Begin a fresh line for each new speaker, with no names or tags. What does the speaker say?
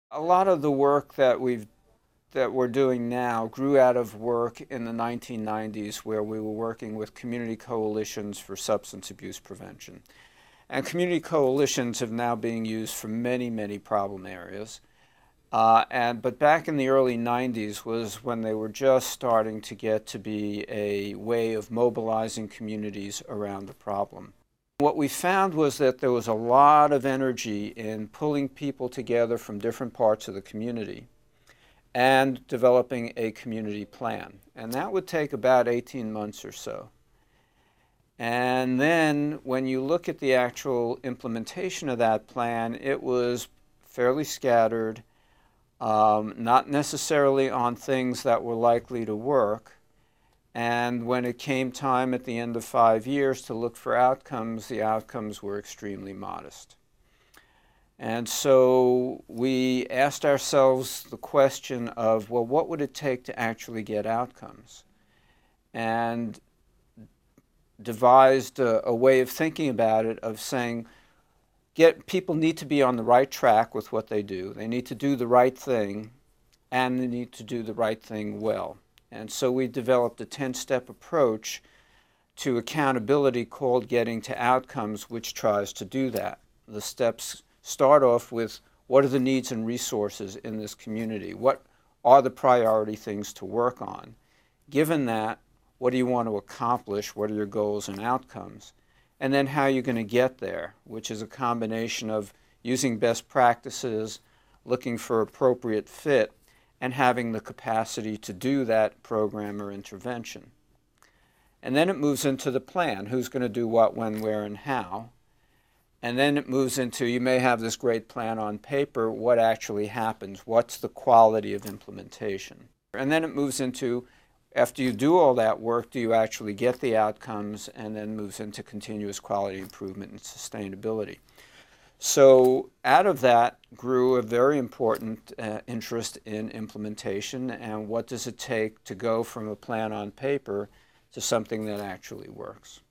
A lot of the work that we're doing now grew out of work in the 1990s where we were working with community coalitions for substance abuse prevention. And community coalitions have now been used for many, many problem areas. But back in the early 90s was when they were just starting to get to be a way of mobilizing communities around the problem. What we found was that there was a lot of energy in pulling people together from different parts of the community and developing a community plan. And that would take about 18 months or so. And then when you look at the actual implementation of that plan, it was fairly scattered, not necessarily on things that were likely to work. And when it came time at the end of 5 years to look for outcomes, the outcomes were extremely modest. And so we asked ourselves the question of, well, what would it take to actually get outcomes? And devised a way of thinking about it, of saying, people need to be on the right track with what they do. They need to do the right thing, and they need to do the right thing well. And so we developed a 10-step approach to accountability called Getting to Outcomes, which tries to do that. The steps start off with, what are the needs and resources in this community? What are the priority things to work on? Given that, what do you want to accomplish? What are your goals and outcomes? And then how are you going to get there, which is a combination of using best practices, looking for appropriate fit, and having the capacity to do that program or intervention. And then it moves into the plan. Who's going to do what, when, where, and how? And then it moves into, you may have this great plan on paper, what actually happens? What's the quality of implementation? And then it moves into, after you do all that work, do you actually get the outcomes? And then moves into continuous quality improvement and sustainability. So out of that grew a very important interest in implementation, and what does it take to go from a plan on paper to something that actually works.